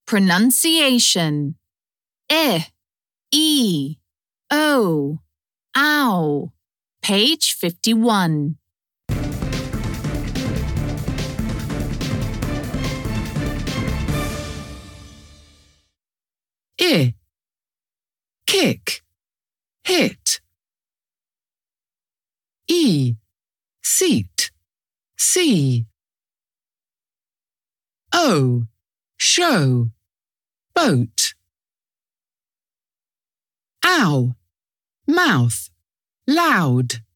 Pronunciation. E, O, ow. Page 51. Kick, hit. Seat, see. Show, boat. Ow, mouth, loud.